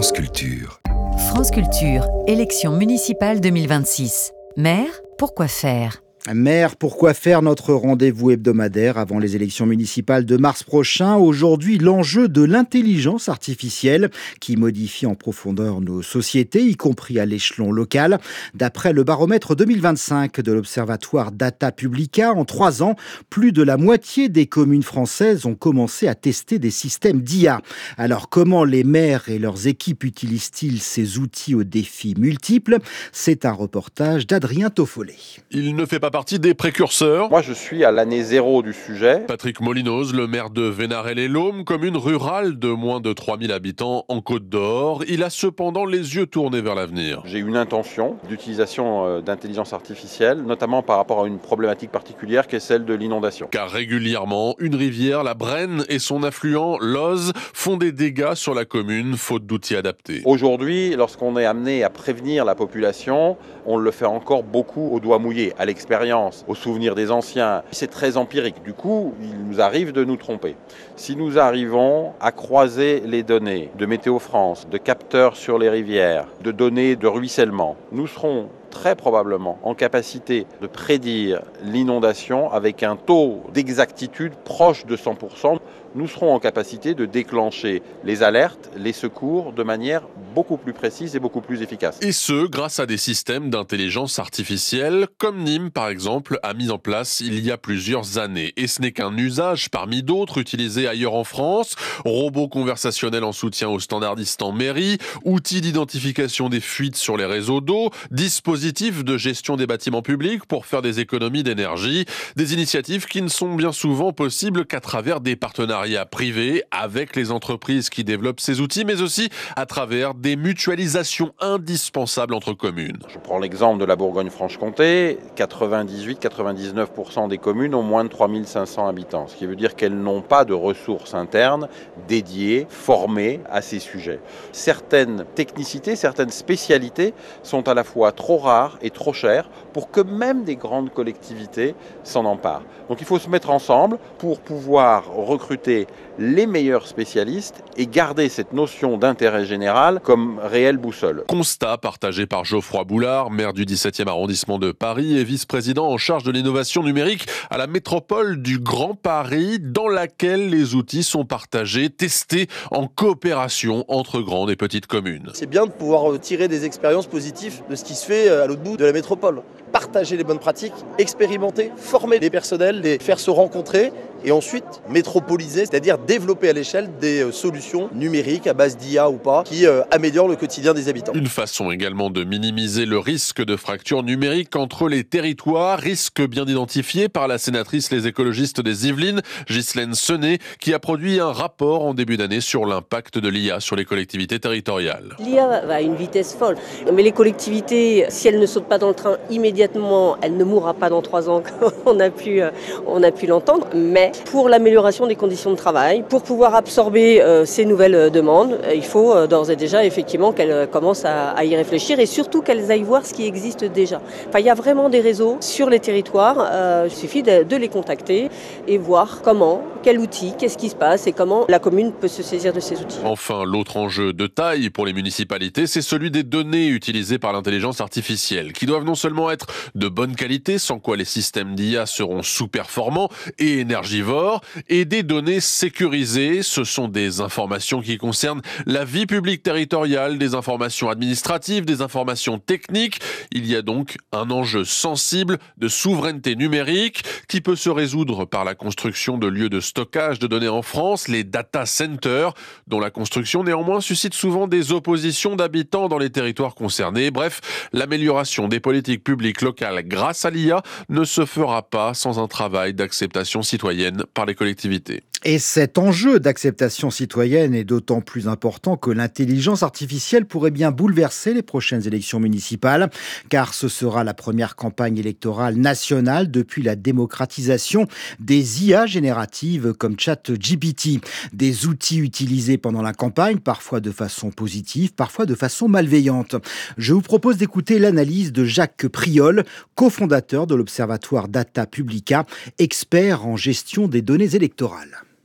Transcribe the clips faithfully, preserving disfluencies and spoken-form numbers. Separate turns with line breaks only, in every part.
France Culture.
France Culture, élection municipale deux mille vingt-six. Maire, pourquoi faire ?
Maire, pourquoi faire notre rendez-vous hebdomadaire avant les élections municipales de mars prochain. Aujourd'hui, l'enjeu de l'intelligence artificielle qui modifie en profondeur nos sociétés, y compris à l'échelon local. D'après le baromètre deux mille vingt-cinq de l'Observatoire Data Publica, en trois ans, plus de la moitié des communes françaises ont commencé à tester des systèmes d'I A. Alors, comment les maires et leurs équipes utilisent-ils ces outils aux défis multiples ? C'est un reportage d'Adrien Toffolé.
Il ne fait pas partie des précurseurs.
Moi, je suis à l'année zéro du sujet.
Patrick Molinoz, le maire de Vénarel-et-Laume, commune rurale de moins de trois mille habitants en Côte d'Or. Il a cependant les yeux tournés vers l'avenir.
J'ai une intention d'utilisation d'intelligence artificielle, notamment par rapport à une problématique particulière qui est celle de l'inondation.
Car régulièrement, une rivière, la Brenne, et son affluent, l'Oz, font des dégâts sur la commune, faute d'outils adaptés.
Aujourd'hui, lorsqu'on est amené à prévenir la population, on le fait encore beaucoup au doigt mouillé, à l'expérience, au souvenir des anciens. C'est très empirique. Du coup, il nous arrive de nous tromper. Si nous arrivons à croiser les données de Météo France, de capteurs sur les rivières, de données de ruissellement, nous serons très probablement en capacité de prédire l'inondation avec un taux d'exactitude proche de cent pour cent. Nous serons en capacité de déclencher les alertes, les secours de manière beaucoup plus précise et beaucoup plus efficace.
Et ce, grâce à des systèmes d'intelligence artificielle, comme Nîmes par exemple a mis en place il y a plusieurs années. Et ce n'est qu'un usage parmi d'autres utilisés ailleurs en France. Robots conversationnels en soutien aux standardistes en mairie, outils d'identification des fuites sur les réseaux d'eau, dispositifs de gestion des bâtiments publics pour faire des économies d'énergie. Des initiatives qui ne sont bien souvent possibles qu'à travers des partenariats privés avec les entreprises qui développent ces outils, mais aussi à travers des mutualisations indispensables entre communes.
Je prends l'exemple de la Bourgogne-Franche-Comté, quatre-vingt-dix-huit à quatre-vingt-dix-neuf pour cent des communes ont moins de trois mille cinq cents habitants, ce qui veut dire qu'elles n'ont pas de ressources internes dédiées, formées à ces sujets. Certaines technicités, certaines spécialités sont à la fois trop rares et trop chères pour que même des grandes collectivités s'en emparent. Donc il faut se mettre ensemble pour pouvoir recruter les meilleurs spécialistes et garder cette notion d'intérêt général comme réelle boussole.
Constat partagé par Geoffroy Boulard, maire du dix-septième arrondissement de Paris et vice-président en charge de l'innovation numérique à la métropole du Grand Paris, dans laquelle les outils sont partagés, testés en coopération entre grandes et petites communes.
C'est bien de pouvoir tirer des expériences positives de ce qui se fait à l'autre bout de la métropole. Partager les bonnes pratiques, expérimenter, former les personnels, les faire se rencontrer et ensuite métropoliser, c'est-à-dire développer à l'échelle des solutions numériques à base d'I A ou pas qui euh, améliorent le quotidien des habitants.
Une façon également de minimiser le risque de fracture numérique entre les territoires, risque bien identifié par la sénatrice Les Écologistes des Yvelines, Ghislaine Senet, qui a produit un rapport en début d'année sur l'impact de l'I A sur les collectivités territoriales.
L'I A va à une vitesse folle, mais les collectivités, si elles ne sautent pas dans le train immédiatement, elle ne mourra pas dans trois ans, comme on a pu, on a pu l'entendre, mais pour l'amélioration des conditions de travail, pour pouvoir absorber euh, ces nouvelles euh, demandes, euh, il faut euh, d'ores et déjà effectivement qu'elles euh, commencent à, à y réfléchir et surtout qu'elles aillent voir ce qui existe déjà. Enfin, il y a vraiment des réseaux sur les territoires, euh, il suffit de, de les contacter et voir comment, quel outil, qu'est-ce qui se passe et comment la commune peut se saisir de ces outils.
Enfin, l'autre enjeu de taille pour les municipalités, c'est celui des données utilisées par l'intelligence artificielle, qui doivent non seulement être de bonne qualité, sans quoi les systèmes d'I A seront sous-performants et énergivores, et des données sécurisées. Ce sont des informations qui concernent la vie publique territoriale, des informations administratives, des informations techniques. Il y a donc un enjeu sensible de souveraineté numérique qui peut se résoudre par la construction de lieux de stockage de données en France, les data centers, dont la construction néanmoins suscite souvent des oppositions d'habitants dans les territoires concernés. Bref, l'amélioration des politiques publiques locales grâce à l'I A ne se fera pas sans un travail d'acceptation citoyenne par les collectivités.
Et cet enjeu d'acceptation citoyenne est d'autant plus important que l'intelligence artificielle pourrait bien bouleverser les prochaines élections municipales, car ce sera la première campagne électorale nationale depuis la démocratisation des I A génératives comme ChatGPT. Des outils utilisés pendant la campagne, parfois de façon positive, parfois de façon malveillante. Je vous propose d'écouter l'analyse de Jacques Priol, cofondateur de l'Observatoire Data Publica, expert en gestion des données électorales.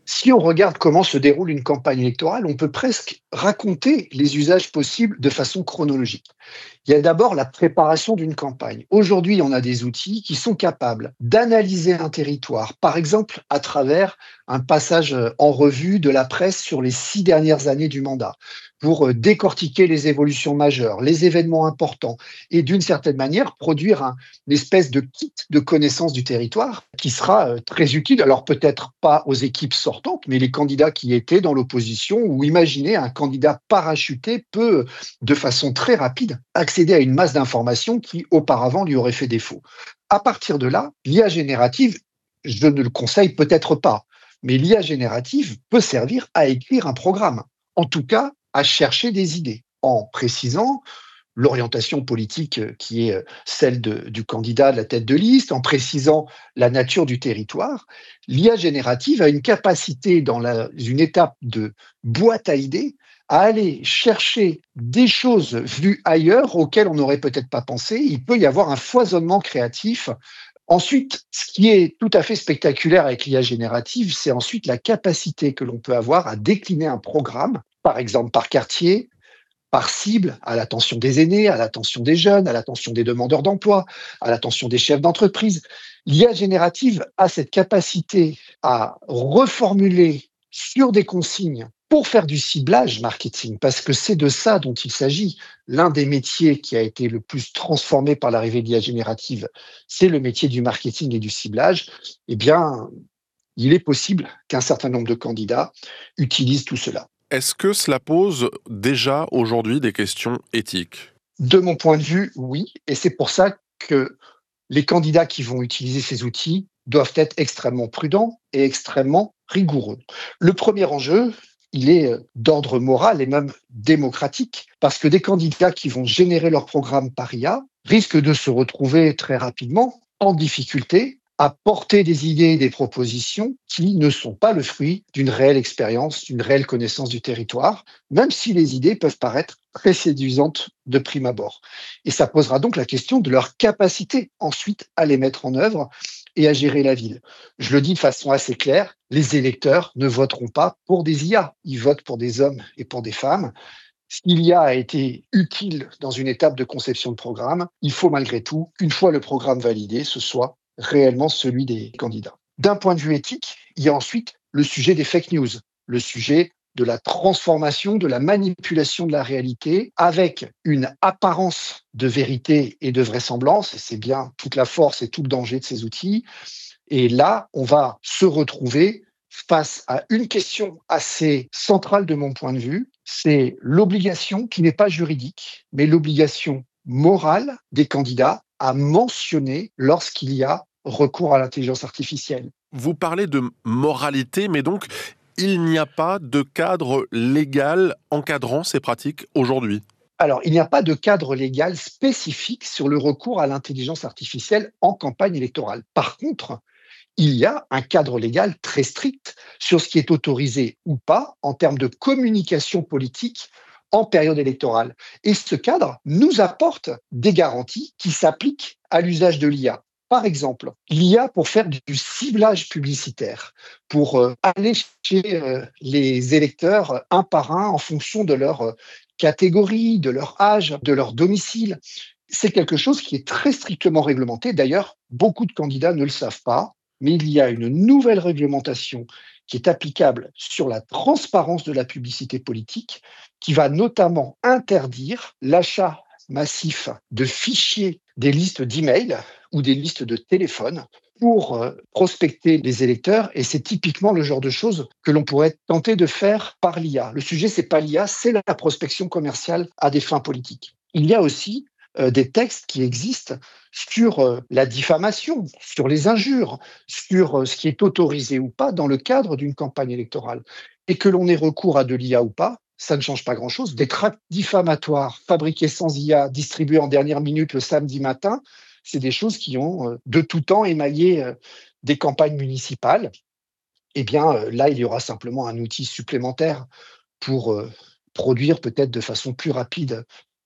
Si on regarde comment se déroule une campagne électorale, on peut presque raconter les usages possibles de façon chronologique. Il y a d'abord la préparation d'une campagne. Aujourd'hui, on a des outils qui sont capables d'analyser un territoire, par exemple à travers un passage en revue de la presse sur les six dernières années du mandat, pour décortiquer les évolutions majeures, les événements importants, et d'une certaine manière produire un, une espèce de kit de connaissance du territoire qui sera euh, très utile, alors peut-être pas aux équipes sortantes, mais les candidats qui étaient dans l'opposition, ou imaginez un candidat parachuté peut, de façon très rapide, accéder à une masse d'informations qui auparavant lui aurait fait défaut. À partir de là, l'I A générative, je ne le conseille peut-être pas, mais l'I A générative peut servir à écrire un programme, en tout cas à chercher des idées, en précisant l'orientation politique qui est celle de, du candidat de la tête de liste, en précisant la nature du territoire. L'I A générative a une capacité dans la, une étape de boîte à idées à aller chercher des choses vues ailleurs auxquelles on n'aurait peut-être pas pensé. Il peut y avoir un foisonnement créatif. Ensuite, ce qui est tout à fait spectaculaire avec l'I A générative, c'est ensuite la capacité que l'on peut avoir à décliner un programme, par exemple par quartier, par cible, à l'attention des aînés, à l'attention des jeunes, à l'attention des demandeurs d'emploi, à l'attention des chefs d'entreprise. L'I A générative a cette capacité à reformuler sur des consignes pour faire du ciblage marketing, parce que c'est de ça dont il s'agit. L'un des métiers qui a été le plus transformé par l'arrivée de l'I A générative, c'est le métier du marketing et du ciblage. Eh bien, il est possible qu'un certain nombre de candidats utilisent tout cela.
Est-ce que cela pose déjà aujourd'hui des questions éthiques ?
De mon point de vue, oui. Et c'est pour ça que les candidats qui vont utiliser ces outils doivent être extrêmement prudents et extrêmement rigoureux. Le premier enjeu, il est d'ordre moral et même démocratique, parce que des candidats qui vont générer leur programme par I A risquent de se retrouver très rapidement en difficulté à porter des idées et des propositions qui ne sont pas le fruit d'une réelle expérience, d'une réelle connaissance du territoire, même si les idées peuvent paraître très séduisantes de prime abord. Et ça posera donc la question de leur capacité ensuite à les mettre en œuvre et à gérer la ville. Je le dis de façon assez claire, les électeurs ne voteront pas pour des I A, ils votent pour des hommes et pour des femmes. Si l'I A a été utile dans une étape de conception de programme, il faut malgré tout qu'une fois le programme validé, ce soit réellement celui des candidats. D'un point de vue éthique, il y a ensuite le sujet des fake news, le sujet de la transformation, de la manipulation de la réalité avec une apparence de vérité et de vraisemblance, et c'est bien toute la force et tout le danger de ces outils. Et là, on va se retrouver face à une question assez centrale de mon point de vue, c'est l'obligation qui n'est pas juridique, mais l'obligation morale des candidats à mentionner lorsqu'il y a recours à l'intelligence artificielle.
Vous parlez de moralité, mais donc il n'y a pas de cadre légal encadrant ces pratiques aujourd'hui ?
Alors, il n'y a pas de cadre légal spécifique sur le recours à l'intelligence artificielle en campagne électorale. Par contre, il y a un cadre légal très strict sur ce qui est autorisé ou pas en termes de communication politique en période électorale. Et ce cadre nous apporte des garanties qui s'appliquent à l'usage de l'I A. Par exemple, l'I A pour faire du ciblage publicitaire, pour euh, aller chez euh, les électeurs un par un en fonction de leur euh, catégorie, de leur âge, de leur domicile. C'est quelque chose qui est très strictement réglementé. D'ailleurs, beaucoup de candidats ne le savent pas, mais il y a une nouvelle réglementation qui est applicable sur la transparence de la publicité politique, qui va notamment interdire l'achat massif de fichiers des listes d'emails ou des listes de téléphones pour euh, prospecter les électeurs. Et c'est typiquement le genre de choses que l'on pourrait tenter de faire par l'I A. Le sujet, c'est pas l'I A, c'est la prospection commerciale à des fins politiques. Il y a aussi euh, des textes qui existent sur euh, la diffamation, sur les injures, sur euh, ce qui est autorisé ou pas dans le cadre d'une campagne électorale. Et que l'on ait recours à de l'I A ou pas, ça ne change pas grand-chose. Des tracts diffamatoires fabriqués sans I A, distribués en dernière minute le samedi matin, c'est des choses qui ont euh, de tout temps émaillé euh, des campagnes municipales. Eh bien, euh, là, il y aura simplement un outil supplémentaire pour euh, produire peut-être de façon plus rapide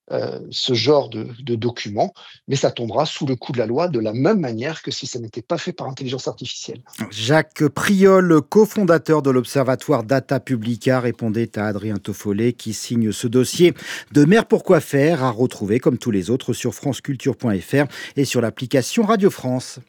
euh, ce genre de, de documents, mais ça tombera sous le coup de la loi de la même manière que si ça n'était pas fait par intelligence artificielle.
Jacques Priol, cofondateur de l'Observatoire Data Publica, répondait à Adrien Toffolet qui signe ce dossier de Maire Pourquoi Faire, à retrouver comme tous les autres sur franceculture point f r et sur l'application Radio France.